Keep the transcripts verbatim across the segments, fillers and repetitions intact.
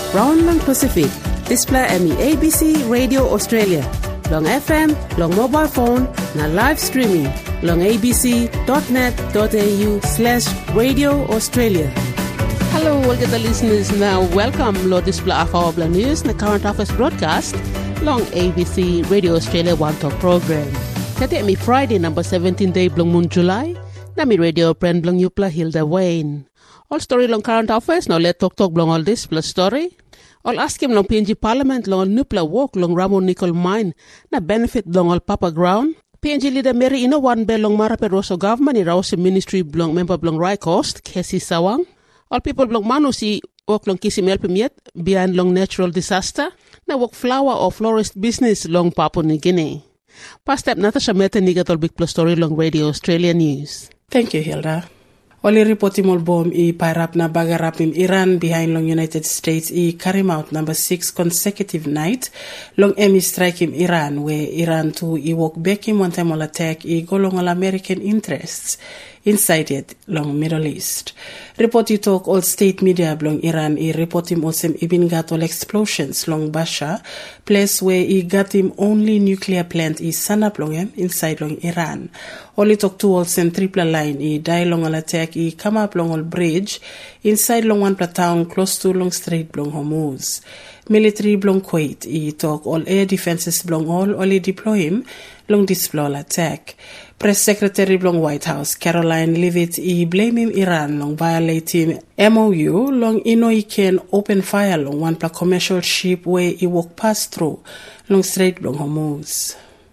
Brown lang Pacific. Display emi A B C Radio Australia. Long F M, long mobile phone, na live streaming. Long abc.net.au slash Radio Australia. Hello, all the listeners. Now, welcome to Display of our news, the current office broadcast, long A B C Radio Australia One Talk program. Today, me Friday, number seventeen day, blong moon July. Na mi radio friend blong Yupla Hilda Wayne. All story long current office. Now, let talk talk blong all this plus story. All ask him long P N G Parliament long Nupla walk long Ramon Nickel mine na benefit long all Papa Ground. P N G leader Mary Ino one bell long Maraperoso government i Rause ministry blong member blong Rai Coast Kesi Sawang. All people blong manu si walk long Kisi Melpimiet behind long natural disaster na walk flower or florist business long Papua New Guinea. Past step Natasha Meta Nigatol Big Plus Story long Radio Australia News. Thank you, Hilda. Oli reporti mol bom i pairap na bagarap im Iran behind long United States i carry out number six consecutive night long emi strike im Iran where Iran to i walk back im one time all attack i go long all American interests inside it long Middle East. Report i talk all state media long Iran i report him also ibin got all explosions long Basha place where i got him only nuclear plant i sanap long him inside long Iran. Only talk to all sem triple line i die long all attack i come up long all bridge inside long one town close to long Strait long Hormuz. Military blong Kuwait i talk all air defenses blong all only deploy him long display all attack. Press Secretary blong White House Caroline Leavitt i blame him Iran long violate him M O U long ino i can open fire long one pla commercial ship where i walk past through long Strait blong Hormuz.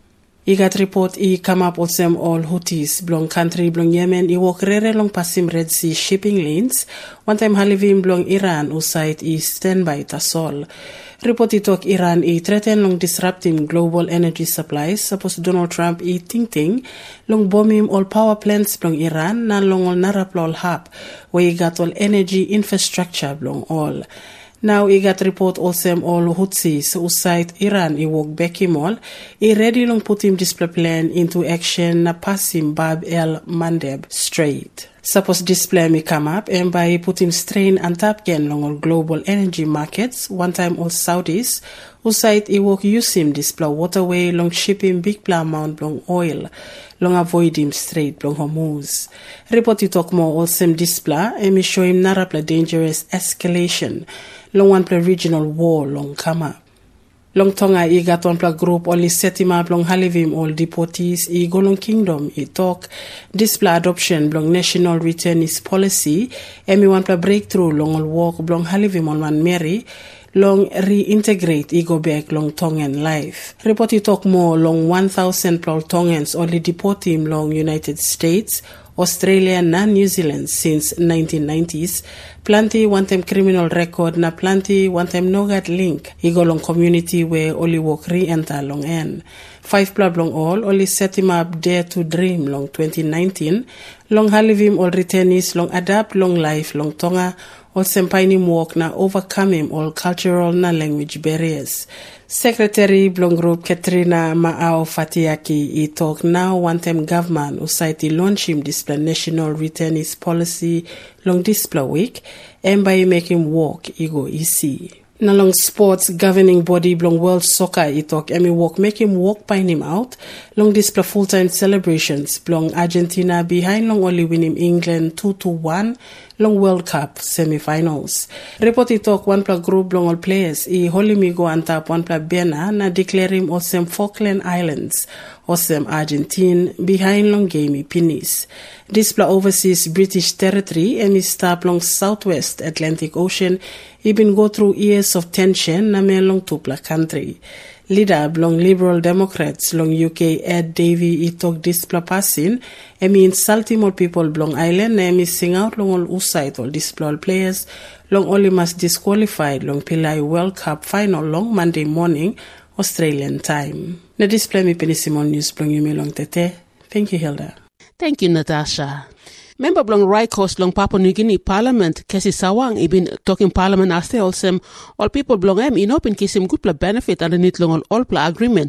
I got report I come up also all Houthis blong country blong Yemen I walk rere long pasim Red Sea shipping lanes one time halivim blong Iran usait I standby tasol. Report I talk Iran I threaten long disrupting global energy supplies suppose Donald Trump I ting ting long bomb him all power plants blong Iran na long all naraplol hub where I got all energy infrastructure blong all. Now I got report also all Houthis usait Iran I walk back him all I ready long put him display plan into action na pass him Bab el Mandeb Strait. Suppose display me come up and by put him strain and tap again long all global energy markets one time all Saudis usait I walk use him display waterway long shipping big pla amount long oil long avoid him straight long Hormuz. Report I talk more also display and me show him narapla dangerous escalation long one play regional war long come up. Long Tonga I got one play group only set him up long halivim all deportees I go long kingdom I talk display adoption long national returnees policy and me one play breakthrough long all walk long halivim on one Mary long reintegrate I go back long Tongan life. Report I talk more long one thousand plus Tongans only deport him long United States, Australia and New Zealand since nineteen nineties. Plenty one-time criminal record na plenty one-time no-gat link. I go long community where only walk re-enter long end. Five plab long all only set him up dare to dream long twenty nineteen. Long halivim all returnees long adapt long life long Tonga all sempain him walk na overcome him all cultural na language barriers. Secretary blong group Katrina Maao Fatiaki I talk now one time government usait launch him display national returnees policy long display week and by make him walk I go easy. Na long sports governing body blong world soccer I talk emi walk make him walk pine him out long display full time celebrations blong Argentina behind long only win him England two to one long World Cup semi-finals. Report I talk one play group long all players I holy me go and tap one play Bena na declare him awesome Falkland Islands awesome Argentine behind long game Pinis. Display overseas British territory and is stop long Southwest Atlantic Ocean even go through years of tension na me long tupla country. Leader long Liberal Democrats long U K Ed Davey I talk display passing and me insult him all people long island and me sing out long all usait all display all players long only must disqualified long Pillai World Cup final long Monday morning Australian time. Na display me Penissimon News blong you me long tete. Thank you, Hilda. Thank you, Natasha. Member blong Rai Coast long Papua New Guinea Parliament Kesi Sawang ibin talking Parliament aste olsem all people blong em inop in kisim good pla benefit underneath long all all pla agreement.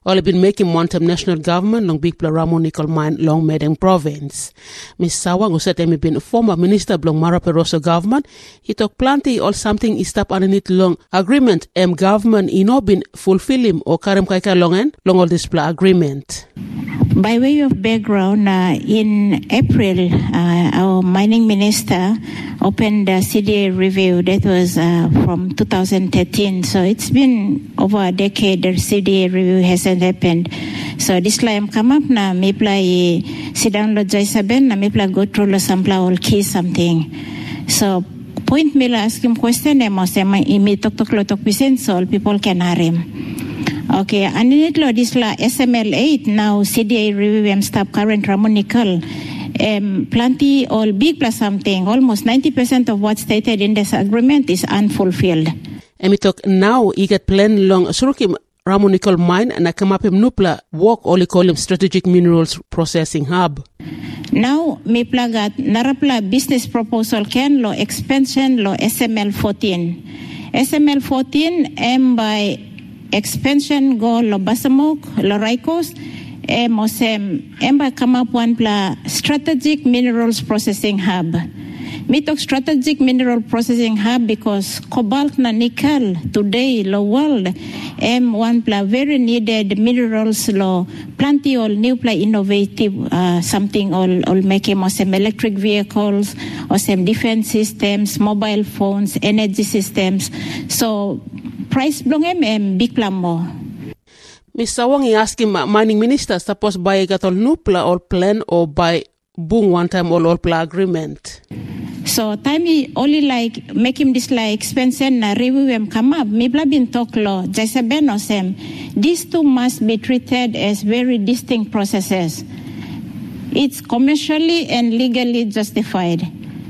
All been making Montem National Government long big Ramo Nickel Mine long Medeng Province. Miss Sawang, who said he been former minister of Mara Peroso government, he talk plenty or something is stop underneath long agreement M government he no been fulfill him or Karim Kaika longen long all display agreement. By way of background, uh, in April, uh, our mining minister opened the C D A review. That was uh, from two thousand thirteen. So it's been over a decade the C D A review hasn't happened. So this time come up na me play sit down lo jai saben na me play go through lo sampla all key something. So point me la ask him question emo se ma imi tok tok lo tok pisen so all people can hear him. Okay, and in it lo this la S M L eight now C D A review and stop current Ramon Nickel. Um, plenty or big plus something, almost ninety percent of what's stated in this agreement is unfulfilled. And we talk now, he get plan long surukim Ramon Nickel mine and I come up him nupla work only call him strategic minerals processing hub. Now, me plagat narapla business proposal can lo expansion lo S M L fourteen. S M L fourteen M by expansion go lo Basamok, lo Raikos, e mosem emba come up one pla strategic minerals processing hub. Me talk strategic mineral processing hub because cobalt na nickel today lo world em one pla very needed minerals lo plenty all new pla innovative uh, something all all making mosem electric vehicles or some defense systems, mobile phones, energy systems. So price blong em em big pla mo. Miss Sawang, he asked him, mining minister, suppose by gatol nupla or plan or by boom one time all all pla agreement. So time he only like make him this like expense and review him come up. Me bla bin talk law. Jasaben osem. These two must be treated as very distinct processes. It's commercially and legally justified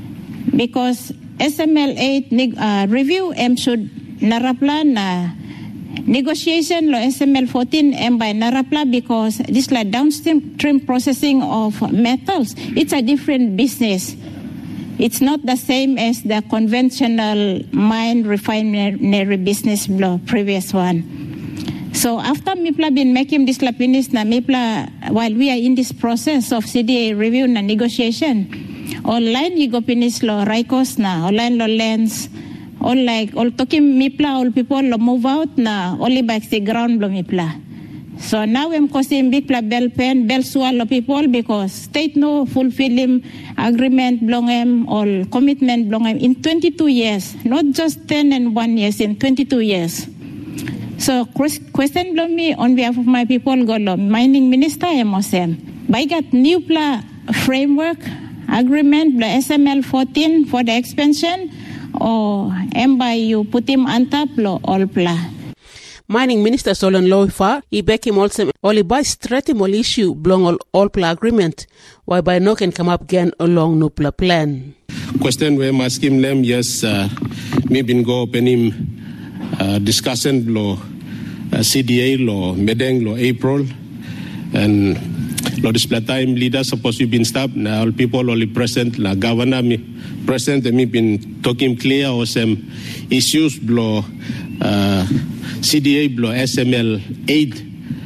because S M L eight uh, review M should narapla na. Negotiation lo S M L fourteen M by Narapla because this like downstream processing of metals. It's a different business. It's not the same as the conventional mine refinery business law previous one. So after Mipla been making this lapinis na Mipla while we are in this process of C D A review na negotiation, online yigopinis lo Raikos na online lo lens. All like all talking mipla all people lo move out na only by the ground lo mipla. So now I'm causing big pla bell pen bell swallow people because state no fulfilling agreement belong em all commitment belong em in twenty-two years, not just ten and one years in twenty-two years. So question belong me on behalf of my people go lo mining minister emosem. By got new pla framework agreement bla S M L fourteen for the expansion. Or emba you put him on top lo all pla. Mining Minister Solon Loifa, he back him also only by straight him all issue belong all all pla agreement, why by no can come up again along no pla plan. Question we ask him them yes uh, me been go open him uh, discussion lo uh, C D A lo Medeng lo April and lo display time leader supposed to been stopped now all people only present la governor me present me been talking clear or some issues blow uh, C D A blow S M L eight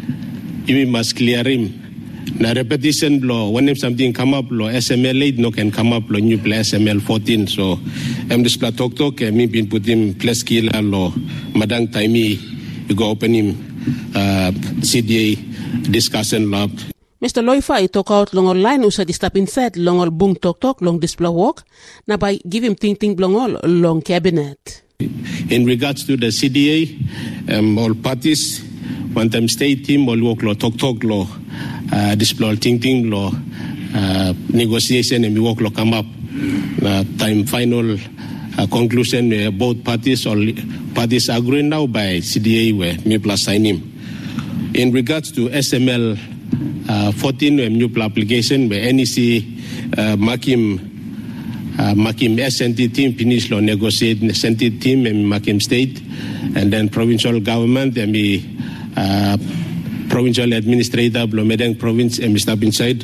you must clear him na repetition blow when if something come up blow S M L eight no can come up blow new play S M L fourteen so I'm display talk talk me been put him plus killer lo madang time you go open him uh, C D A discussion lab. Mister Loifa, he talk out long online usa di step inside long all boom talk talk long display walk na by give him think think long all long cabinet. In regards to the C D A, um, all parties, one time state team, all work law talk talk law, uh, display all think think law, uh, negotiation and we work law come up. Uh, time final uh, conclusion uh, both parties all parties agree now by C D A where me plus sign him. In regards to S M L Uh, fourteen um, new application where N E C uh, Makim uh, Makim S N T team finish law negotiate S N T team and Makim state and then provincial government and the uh, provincial administrator blow Medeng province and step inside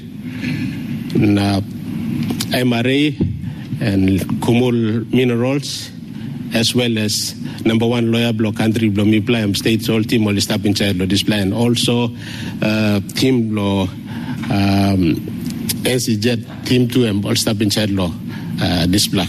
and, uh, M R A and Kumul Minerals as well as number one lawyer block country blow me plan state all team all stop inside lo this plan also uh, team lo um, N C J team two and all stop inside lo uh, this plan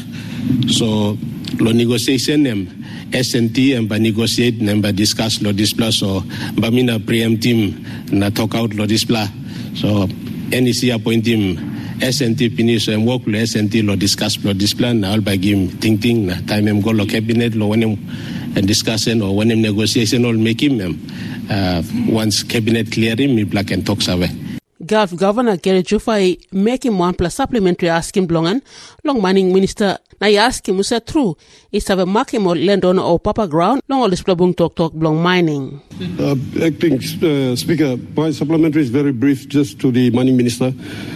so lo negotiation em S N T and by negotiate and by discuss lo this plan so by mina preempt team na talk out lo this plan so N E C appoint him S N T finish and work with S N T lo discuss lo this plan na all by game think think na time em go lo cabinet lo when em and discussion or when em negotiation all make him uh, once cabinet clear him me black and talks away. Gulf Governor Gary Jufai make him one plus supplementary asking blongan long mining minister na I ask him usa true is have a mark him or land on or papa ground long all this plabung talk talk blong mining. Uh, acting uh, Speaker, my supplementary is very brief just to the mining minister.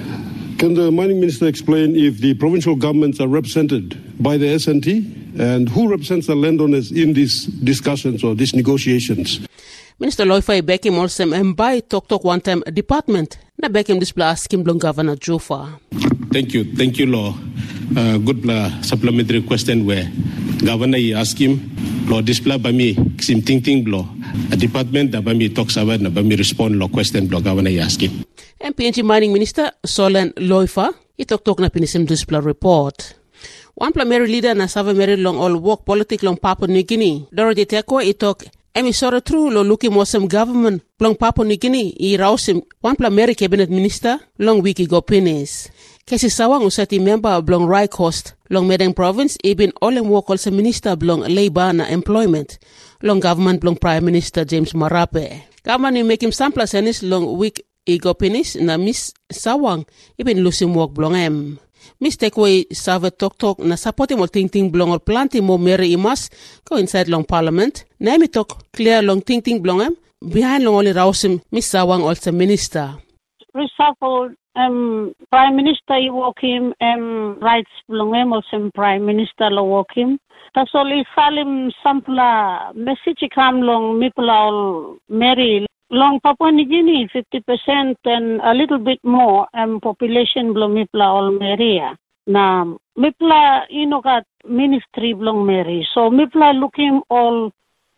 Can the mining minister explain if the provincial governments are represented by the S N T and who represents the landowners in these discussions or these negotiations? Minister Loifai Beckham also and by talk talk one time department na Beckham display asking blong Governor Jofa. Thank you, thank you, Law. Uh, good uh, supplementary question where Governor ask him, Law display by me, sim ting ting law. A department that by me talks about na by me respond law question law Governor ask him. M P N G Mining Minister Solen Loifa, I talk talk na pinisim display report. One primary leader na sava very long all work politics long Papua New Guinea. Dorothy Teko I talk Emi sore true lo looking mosem government long Papua New Guinea I rausim one primary cabinet minister long wiki go penis. Kesi sawang usati member blong Rai Coast long Medang province ibin olem work also minister blong labor na employment long government blong prime minister James Marape. Government make him sample senis long week I go penis na miss sawang ibin lusim work blong em. Miss Tekwe save talk talk na supporting mo ting ting blong or planting mo Mary Imas go inside long parliament. Na mi talk clear long ting ting blong em behind long only rausim Miss Sawang also minister. Reshuffle um Prime Minister I walk him um rights blong em also Prime Minister lo walk him. Tasoli salim sampla message kam long mipla Mary long Papua New Guinea, fifty percent and a little bit more um, population blong mipla all Maria. Na mipla inokat ministry blong Mary. So mipla looking all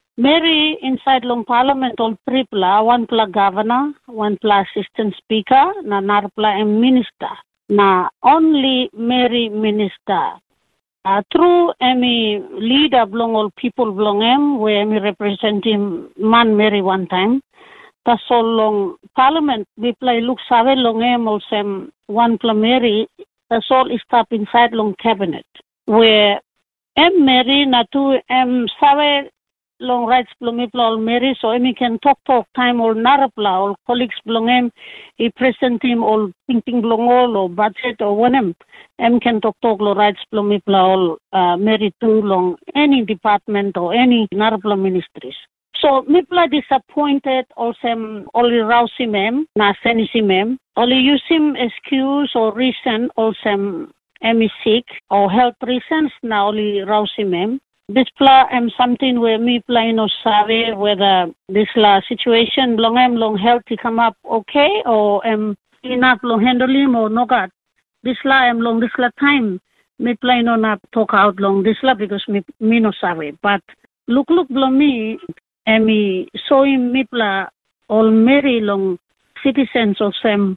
Mary inside long parliament all tripla, one pla governor, one pla assistant speaker, na narpla and minister. Na only Mary minister. Uh, through any leader blong all people blong em, where me represent him man Mary one time. So long parliament we play look save long em also one plameri that's all is up inside long cabinet where em Mary na two em save long rights plumipla all Mary so em can talk talk time all narapla all colleagues blong em he present him all thinking blong all or budget or one em em can talk talk lo rights plumipla all uh, Mary too long any department or any narapla ministries. So, mipla disappointed also only rausi mem, na senisi mem, only use him excuse or reason also emi sick or health reasons na only rausi mem. This pla am something where mipla no sabe whether this la situation long am long health to come up okay or am enough long handle him or no god. This la am long this la time mipla no not talk out long this la because me me no sabe. But look look below me. Emi soim mipla all Mary long citizens of some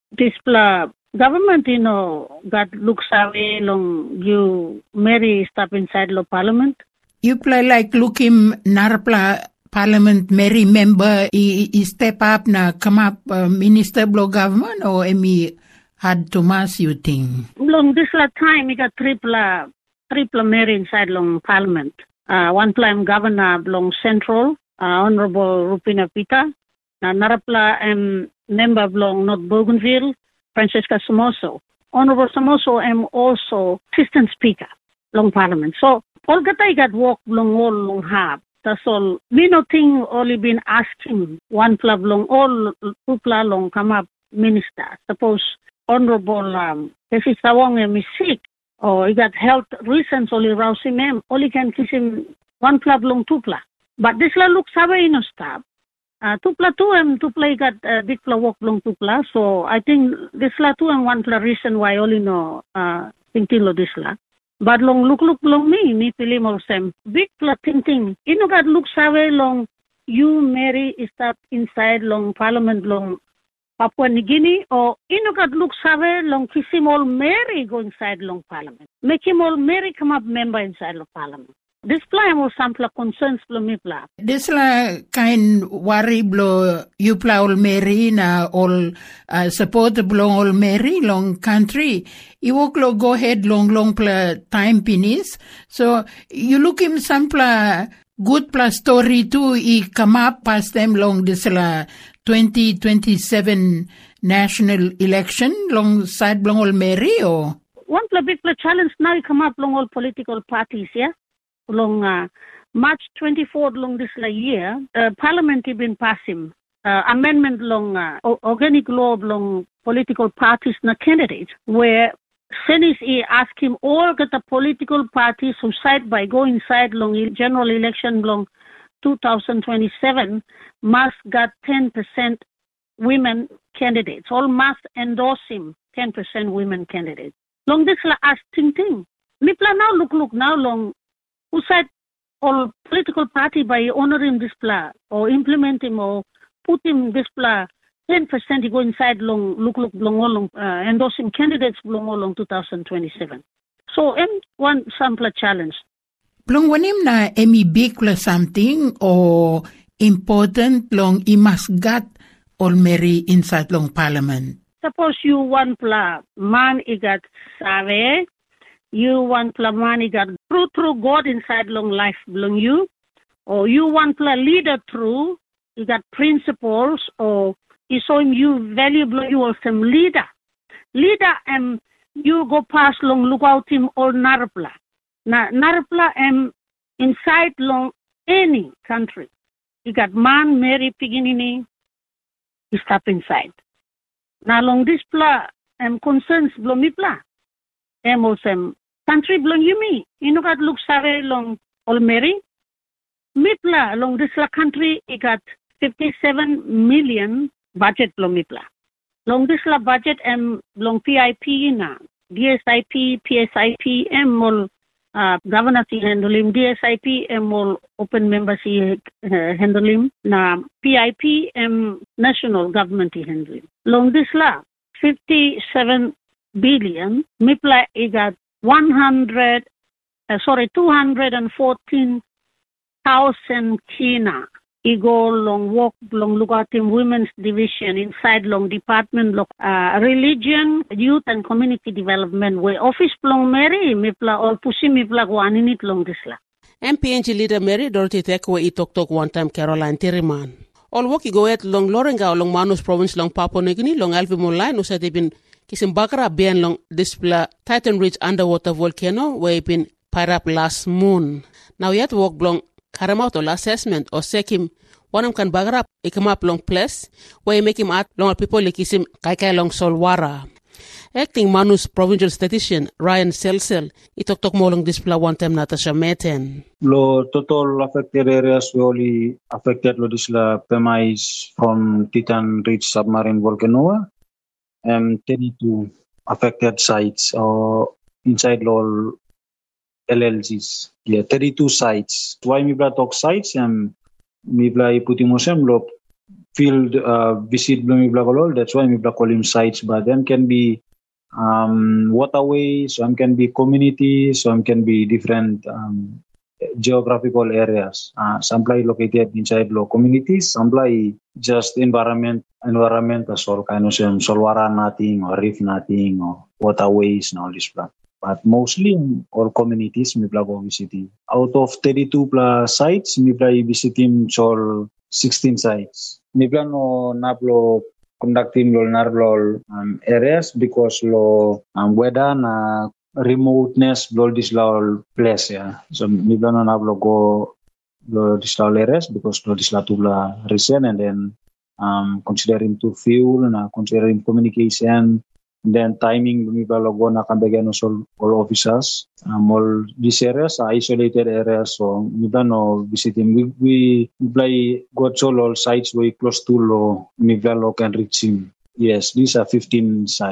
displa government you know got looks away long you Mary step inside lo parliament. You play like look him narpla parliament Mary member he, he step up na come up uh, minister blo government or emi had to mass you think? Long this la time he got tripla tripla Mary inside long parliament. Uh, one time governor long central. Uh, Honorable Rupina Pita, uh, Narapla and member belong North Bougainville, Francesca Somoso. Honorable Somoso am also assistant speaker, long parliament. So, all that I got work long all long hard. That's all. We no think only been asking one club long all two club long come up minister. Suppose Honorable um, if it's Sawang is sick or he got health reasons only rouse him, only can kiss him one club long two club. But this la look sabe no stop. Uh, tupla two and tupla got uh, dikla walk long tupla. So I think this la two and one la reason why only no uh thinking lo this la. But long look look long me, me pili mo sem. Big pla ting ting. Ino gat look sawe long you Mary is that inside long parliament long Papua New Guinea or ino gat look sawe long kisim all Mary go inside long parliament. Make him all Mary come up member inside long parliament. This plan was some concerns blo me pla. This la kind worry blo you pla all Mary na all uh, support blo all Mary long country. You walk lo go ahead long long pla time pinis. So you look him some pla good pla story too. He come up past them long this la twenty twenty-seven national election long side long all Mary or one pla big pla challenge now he come up long all political parties, yeah. Long uh, March twenty-fourth long this la year, uh, Parliament has been passing uh, amendment long uh, organic law long political parties na candidates where Senate ask him all get the political parties who side by go inside long general election long twenty twenty-seven must got ten percent women candidates. All must endorse him ten percent women candidates. Long this la ask ting ting. Mipla now look look now long. Who said all political party by honoring this plan or implement him or put him this plan ten percent he go inside long look look long long uh, endorsing candidates long long twenty twenty-seven. So M one sample challenge. Long when him na emi big plus something or important long he must got all Mary inside long parliament. Suppose you one pla man he got save. You want pla man, you got true, true God inside long life belong you. Or you want pla leader through, you got principles, or you saw him you valuable, you are some leader. Leader, um, you go past long, look out him or narpla. Na, narpla, um, inside long any country. You got man, Mary, Piginini, you stop inside. Now long this pla, um, concerns belong me pla. Um, also, country belong you me. You know got look save long all Mary. Mipla long this la country it got fifty-seven million budget long mipla. Long this la budget and long P I P na D S I P, P S I P, and all uh, governor si handle him D S I P and all open members si uh, handle him na P I P and national government si handle him. Long this la fifty-seven billion mipla it got one hundred, uh, sorry, two hundred fourteen thousand kina. Igo long walk long look at him women's division inside long department long uh, religion, youth and community development where office long Mary mipla all pushi mipla go aninit long this la. M P N G leader Mary Dorothy Tekwe i tok tok one time Caroline Tiriman. All walk go at long Lorenga long Manus province long Papua New Guinea long Alvi Molai no said they been Kisim Bakra bien long display Titan Ridge underwater volcano where it been pired up last moon. Now yet walk long Karamauto assessment or sekim one of can bagrap it come up long place where you make him at long people like kisim kaikai long solwara. Acting Manus provincial statistician Ryan Selsel it talk talk more long display one time Natasha Meten. Lo total affected areas we only affected lo disla Pema is from Titan Ridge submarine volcano. Um, thirty-two affected sites or inside all L L Gs. Yeah, thirty-two sites. Why mi bla talk sites? Um, mi bla iputimosem lo field uh, visit bla mi bla kolol. That's why mi bla call him sites. But them can be um, waterways, some can be communities, some can be different um, geographical areas. Uh, some play located inside low communities, some play just environment, environment as all kind of some solwara nothing or reef nothing or waterways and all this stuff. But mostly all communities we play visiting. Out of thirty-two plus sites, we play visiting all sixteen sites. We plan no naplo conducting lo narlo um, areas because lo um, weather na remoteness lo this lo place yeah. So we plan no naplo go lo this lo areas because lo this lo tubla recent and then um considering to fuel na considering communication. Then timing we go na kambagyan all all officers um, all these areas are isolated areas so we no visiting we we play got all sites very close to lo Nivelo can reach him. Yes, these are fifteen sites.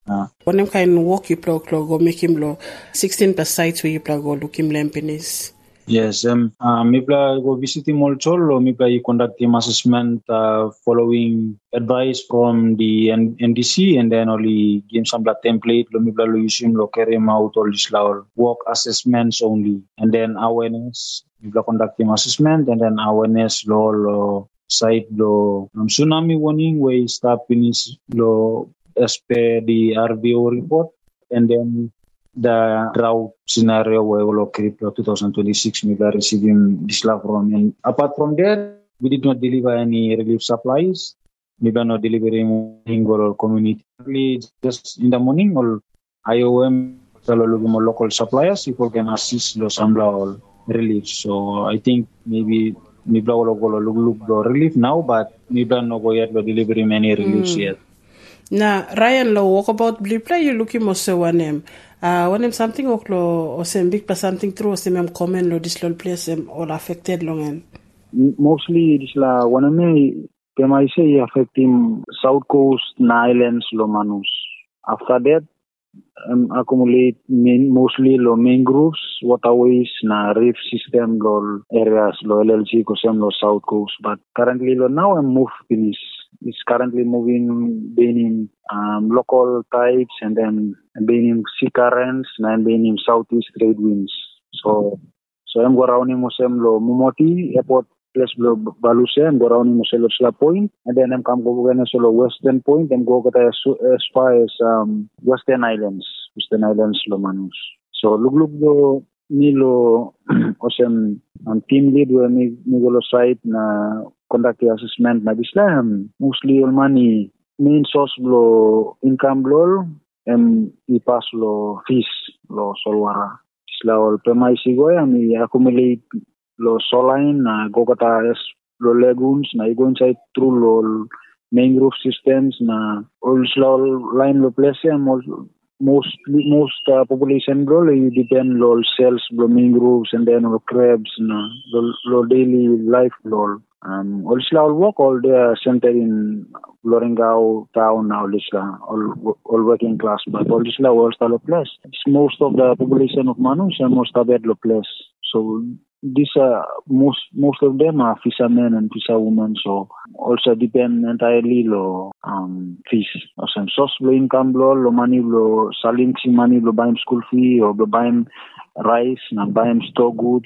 Uh, When him kind walk you plug go make him lo sixteen per sites where you plug go look him lempinis. Yes, um, uh, Mipla go visit him also, or Mipla conduct him assessment uh, following advice from the N- NDC, and then only give some blood template, lo Mipla lo use him, lo carry him out all this law work assessments only, and then awareness, Mipla conduct him assessment, and then awareness lo lo site lo um, tsunami warning where stop finish lo as per the R V O report, and then the drought scenario where we located twenty twenty-six, we are receiving this love from. And apart from that, we did not deliver any relief supplies. We are not delivering or community. Just in the morning, or I O M, local suppliers, people can assist those Sambla relief. So I think maybe we will look for relief now, but we are not yet delivering any reliefs mm. yet. Now, Ryan, lo walk about Blipla, you looking most so one name. Uh, when him something oklo or some big plus something through some him comment lo this little place them all affected long end. Mostly this la one of me can I say affecting South Coast na islands lo manus. After that um, accumulate main, mostly lo mangroves, waterways na reef system lo areas lo L L G kosem lo South Coast. But currently lo now I'm moved finish. It's currently moving, being in um, local tides and then being in sea currents and being in southeast trade winds. So, so I'm going around in Mosem lo Mumoti airport place lo Baluse. I'm going around in Mosem lo Sla Point, and then I'm come go again lo Western Point and go as, as far as um, Western Islands, Western Islands lo Manus. So look look lo Milo Osem um, team lead where me me go lo site na conduct the assessment na Islam mostly all money main source lo income lo em ipas lo fees lo solwara isla all pemai sigo ya mi accumulate lo soline na go kata lo lagoons na go inside through lo mangrove systems na all slow line lo place and most most uh, population bro you depend lo cells lo mangroves and then lo crabs na lo, lo daily life lo um all slow work all they centered in Lorengau town now lisla all all working class but all this la all style place most of the population of Manus and most of it lo place so these are most most of them are fishermen and fisherwomen, so also depend entirely lo um fish. Or some source lo income lo lo money lo selling si money lo buying school fee or lo buying rice and buying store goods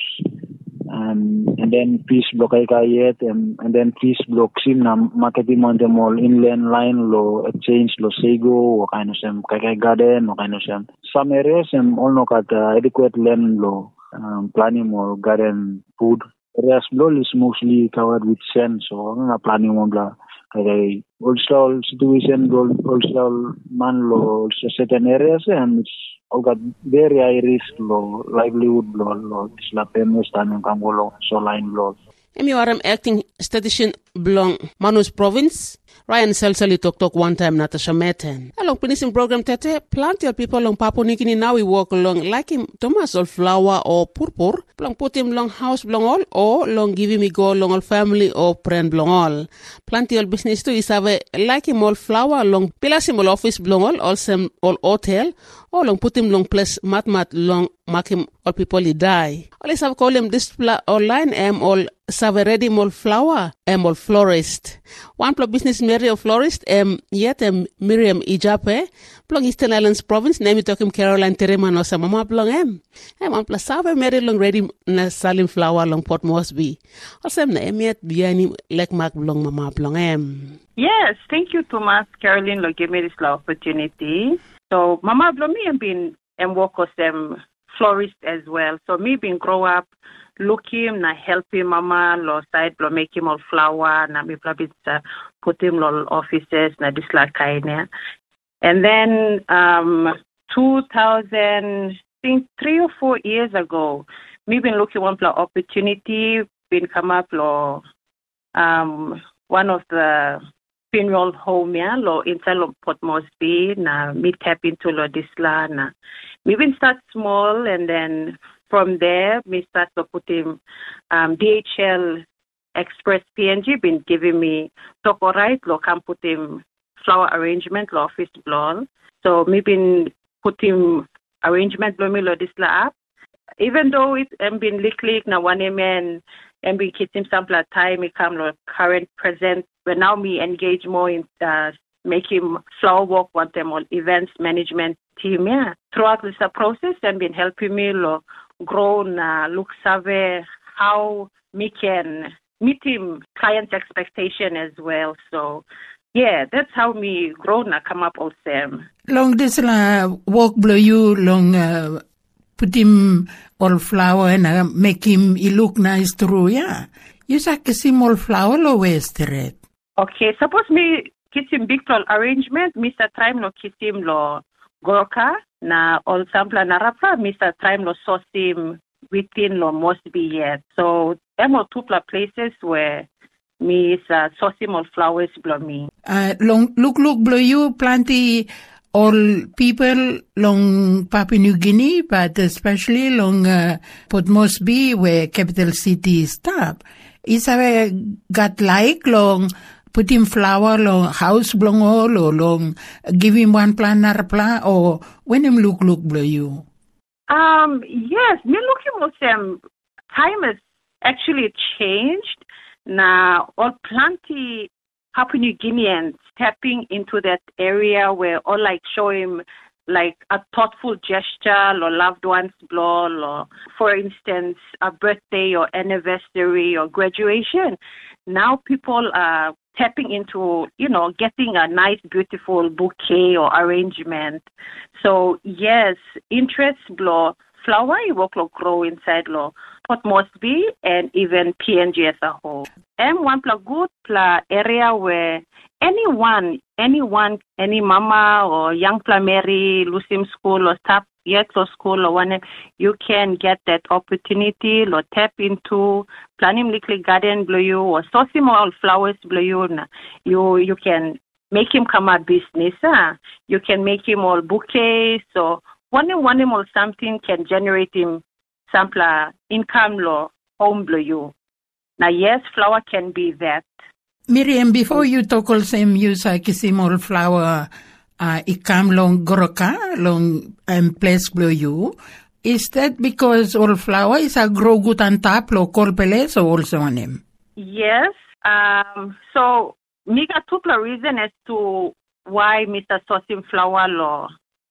and and then fish lo kay kayet and and then fish lo sim na marketing on them all inland line lo exchange lo sego or kind of some kay garden or kind of some some areas and all no kat uh, adequate land lo Um, planning more garden food areas below is mostly covered with sand, so I'm not planning on the okay. Also, situation also man lo also certain areas and it's all got very high risk lo livelihood lo lo isla famous tanong kangolo so line lo. Emi waram acting statistician belong Manus province. Ryan Selsali talk talk one time Natasha Meten. Along finishing program tete, plenty of people along Papua New Guinea now we walk along like him Thomas or flower or purpur. Long put him long house belong all or long give him go long all family or friend belong all. Plenty of business too is have like him all flower long pilas him all office belong all all some all hotel or long put him long place mat mat long make him all people he die. All is have call him display online am all save ready mall flower am all florist. One plot business Mary of florist am yet am Miriam Ijape plong Eastern Islands province name it him Caroline Terema no sa mama plong am. Am one plus save Mary long ready na salim flower long Port Moresby. Also na am yet biani like mark plong mama plong am. Yes, thank you Thomas Caroline lo give me this opportunity. So mama plong me am been and work with them florist as well. So me been grow up looking na helping mama lo side lo make him all flower na me probably uh, put him all offices na this like kind. And then um two thousand I think three or four years ago me been looking one for opportunity been come up lo um one of the funeral home yeah lo inside lo Port Moresby na me tap into lo this la na me been start small and then from there, we start to put him um, D H L Express P N G been giving me talk all right, lo can put him flower arrangement lo office blow. So me been putting arrangement lo me lo this la up. Even though it am been lick na one man and we keep him sample time me come lo current present, but now me engage more in uh, making flower walk what them all events management team yeah. Throughout this uh, process and been helping me lo grow na look survey how me can meet him client's expectation as well. So yeah, that's how me grow na come up also. Long this la walk blow you long uh, put him all flower and uh, make him he look nice through yeah. You say kisim all flower lo westeret. Okay, suppose me kiss him big flower arrangement, Mister Time lo kiss him lo goroka na all sample na rapa, Mister Time lo sauce him within lo must be yet. So there are two places where me is uh, sauce him all flowers blow me. Uh, long look look blow you plenty all people long Papua New Guinea, but especially long uh, Port Moresby where capital city is top. Is a got like long put him flower long house blong all or long give him one plant another plant or when him look look blow you. Um yes, me looking at them time has actually changed. Now all plenty Papua New Guineans stepping into that area where all like show him like a thoughtful gesture or loved ones blow or for instance a birthday or anniversary or graduation. Now people are tapping into, you know, getting a nice beautiful bouquet or arrangement. So yes, interest blow flower you will grow inside law Port Moresby and even P N G as a whole. And one pla good pla area where anyone, anyone, any mama or young pla Mary, Lusim school or tap yet or school or one, you can get that opportunity or tap into planning little garden blue you or sourcing all flowers blue you. You you can make him come a business. Huh? You can make him all bouquets or one one him or something can generate him sampler income law home blue you. Now yes, flower can be that. Miriam, before you talk all same use I kisim all flower uh ikam long goroka long um, place blue you. Is that because all flower is a grow good on top lo corpeles or also on him? Yes. Um so me got two reason as to why Mister Sosim flower law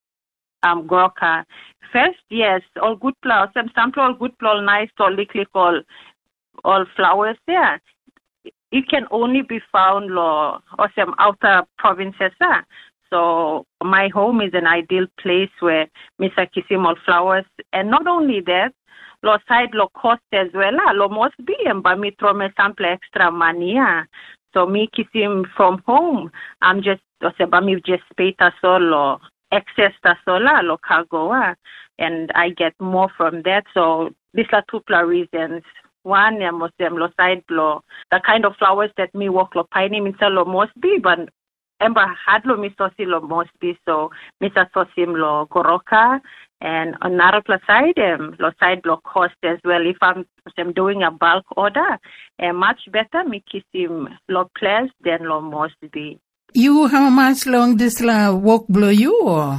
um goroka. First, yes, all good flowers, some sample all good flowers, nice, all liquid, all, all flowers there. It can only be found lo, or some outer provinces. Uh. So my home is an ideal place where Mister Kisim all flowers. And not only that, lo side lo cost as well. Uh. Lo must be, and by me throw me sample extra money. Uh. So me Kisim from home, I'm just, or say, me just pay ta solo. Excess ta sola lo cargo uh, and I get more from that. So these are two reasons. One, I must them lo side blow the kind of flowers that me work lo piney minsa lo must be, but ember had lo mi sosi lo must be. So Mister Sosim lo goroka and another plus side um, lo side lo cost as well. If I'm, I'm doing a bulk order, and much better me kiss him lo place than lo must be. You, how much long this la walk blow you or?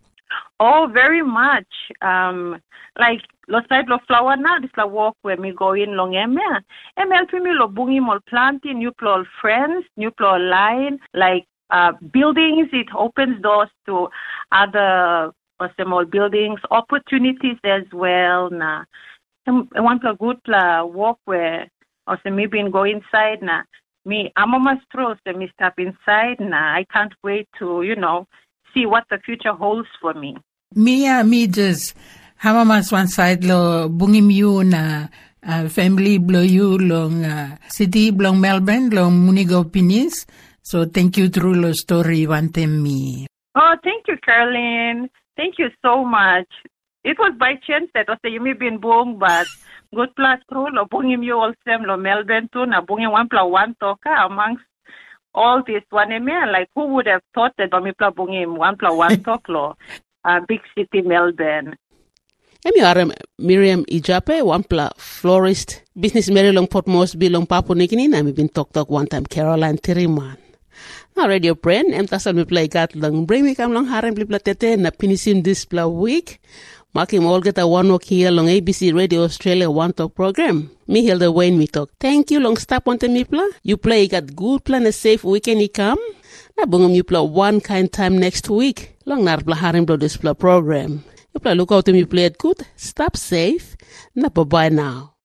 Oh, very much. Um, like, lo side lo flower now, this la walk where me go in long eme. Em helping me lo bungi mol planting, new plural friends, new plural line, like, uh, buildings, it opens doors to other, or small buildings, opportunities as well. Na, I want a good pla walk where, or say maybe go inside na. Me, I'm almost through, so me step inside now. I can't wait to, you know, see what the future holds for me. Me, uh, me just, hamamas one side lo bungim you na uh, family blow you long uh, city long Melbourne long Munigo Pinis. So thank you through lo story one time me. Oh, thank you, Caroline. Thank you so much. It was by chance that also you may be in Bong, but good plus through lo bungim you all same lo Melbourne too na bungim one plus one talker amongst all this one email. Like who would have thought that bami pla bungim one plus one talk lo uh, big city Melbourne. Emi are Miriam Ijape, one pla florist business Mary long Port Moresby long Papua New Guinea. Na mi been talk talk one time Caroline Tiriman. Ma radio friend, em tasal mi play gat lang. Bring me kam long harem pli platete na pinisim this pla week. Makim all get a one walk here long A B C Radio Australia One Talk program. Me Hilda Wayne me talk. Thank you long stop on the mi pla. You play got good plan a safe weekend I come. Na bungam you play one kind time next week. Long nar pla harem do this pla program. You play look out to me play it good. Stop safe. Na bye bye now.